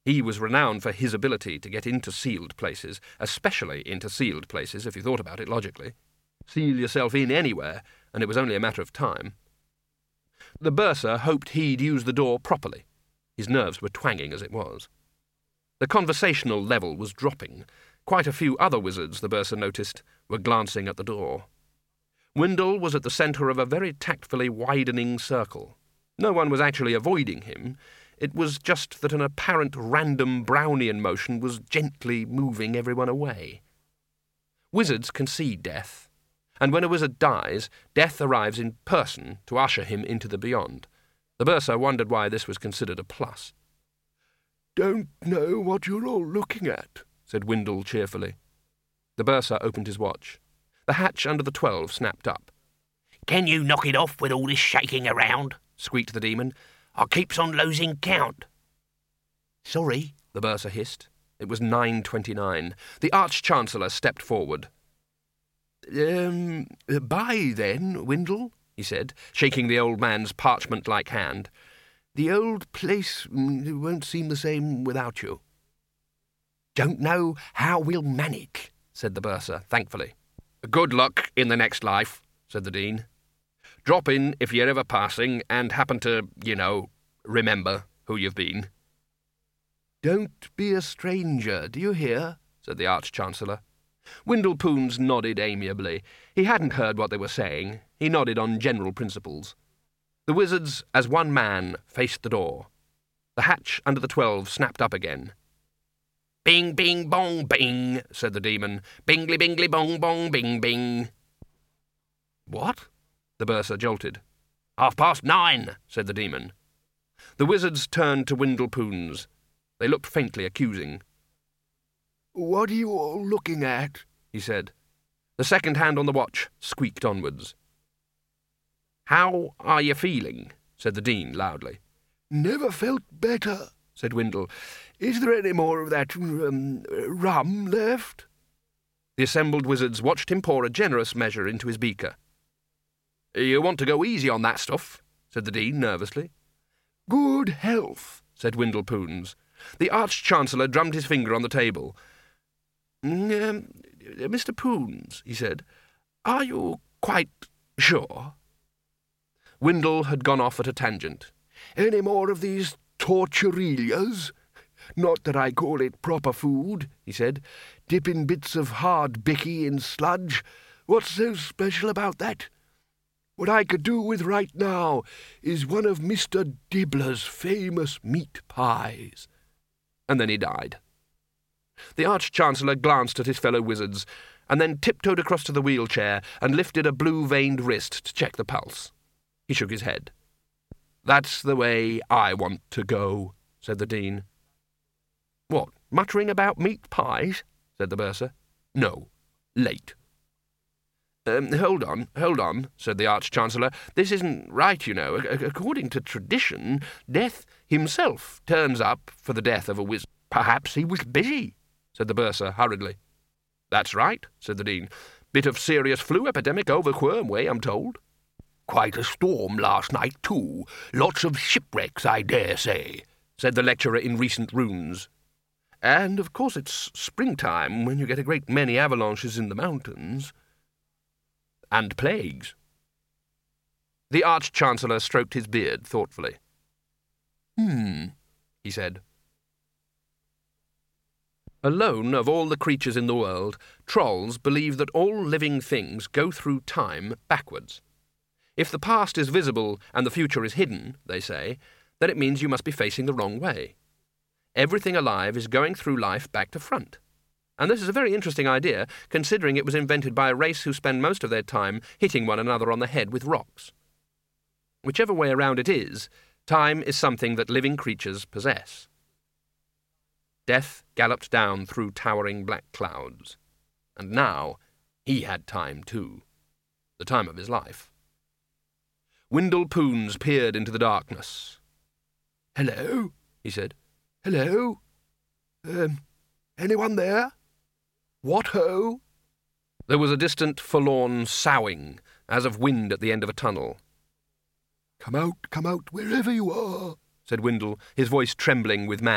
He was renowned for his ability to get into sealed places, especially into sealed places, if you thought about it logically. Seal yourself in anywhere, and it was only a matter of time. The bursar hoped he'd use the door properly. His nerves were twanging as it was. The conversational level was dropping. Quite a few other wizards, the bursar noticed, were glancing at the door. Windle was at the centre of a very tactfully widening circle. No one was actually avoiding him. It was just that an apparent random Brownian motion was gently moving everyone away. Wizards can see death, and when a wizard dies, death arrives in person to usher him into the beyond. The bursar wondered why this was considered a plus. "Don't know what you're all looking at," said Windle cheerfully. The bursar opened his watch. The hatch under the 12 snapped up. "Can you knock it off with all this shaking around?" squeaked the demon. "I keeps on losing count." "Sorry," the bursar hissed. It was 9:29. The Arch-Chancellor stepped forward. Bye then, Windle," he said, shaking the old man's parchment-like hand. "The old place won't seem the same without you." "Don't know how we'll manage," said the bursar, thankfully. "Good luck in the next life," said the Dean. "Drop in if you're ever passing and happen to, remember who you've been." "Don't be a stranger, do you hear?" said the Arch-Chancellor. Windle Poons nodded amiably. He hadn't heard what they were saying. He nodded on general principles. The wizards, as one man, faced the door. The hatch under the 12 snapped up again. "Bing, bing, bong, bing," said the demon. "Bingly, bingly, bong, bong, bing, bing." "What?" The bursar jolted. 9:30, said the demon. The wizards turned to Windle Poons. They looked faintly accusing. "What are you all looking at?" he said. The second hand on the watch squeaked onwards. "How are you feeling?" said the Dean loudly. "Never felt better," said Windle. "Is there any more of that rum left?" The assembled wizards watched him pour a generous measure into his beaker. "You want to go easy on that stuff," said the Dean nervously. "Good health," said Windle Poons. The Arch-Chancellor drummed his finger on the table. "Mr. Poons," he said, "are you quite sure?" Windle had gone off at a tangent. "Any more of these torturillas? Not that I call it proper food," he said. "Dipping bits of hard bicky in sludge. What's so special about that? What I could do with right now is one of Mr. Dibbler's famous meat pies." And then he died. The Arch-Chancellor glanced at his fellow wizards, and then tiptoed across to the wheelchair and lifted a blue-veined wrist to check the pulse. He shook his head. "That's the way I want to go," said the Dean. "What, muttering about meat pies?" said the bursar. "No, late." Hold on, said the Arch-Chancellor. "This isn't right, According to tradition, Death himself turns up for the death of a wizard." "Perhaps he was busy," said the bursar hurriedly. "That's right," said the Dean. "Bit of serious flu epidemic over Quirm way, I'm told." "Quite a storm last night, too. Lots of shipwrecks, I dare say," said the lecturer in recent runes. "And, of course, it's springtime, when you get a great many avalanches in the mountains." "And plagues." The Arch-Chancellor stroked his beard thoughtfully. He said. Alone of all the creatures in the world, trolls believe that all living things go through time backwards. If the past is visible and the future is hidden, they say, then it means you must be facing the wrong way. Everything alive is going through life back to front. And this is a very interesting idea, considering it was invented by a race who spend most of their time hitting one another on the head with rocks. Whichever way around it is, time is something that living creatures possess. Death galloped down through towering black clouds. And now he had time too. The time of his life. Windle Poons peered into the darkness. "Hello?" he said. "Hello? Anyone there? What ho?" There was a distant, forlorn soughing, as of wind at the end of a tunnel. Come out, wherever you are," said Windle, his voice trembling with